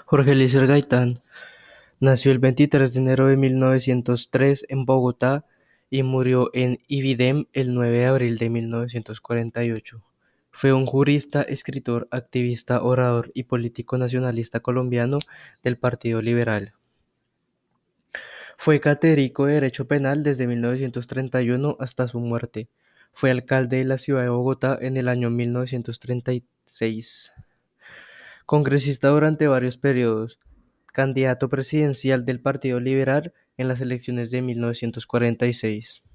Jorge Eliezer Gaitán nació el 23 de enero de 1903 en Bogotá y murió en Ibidem el 9 de abril de 1948. Fue un jurista, escritor, activista, orador y político nacionalista colombiano del Partido Liberal. Fue catedrático de Derecho Penal desde 1931 hasta su muerte. Fue alcalde de la ciudad de Bogotá en el año 1936. Congresista durante varios periodos, candidato presidencial del Partido Liberal en las elecciones de 1946.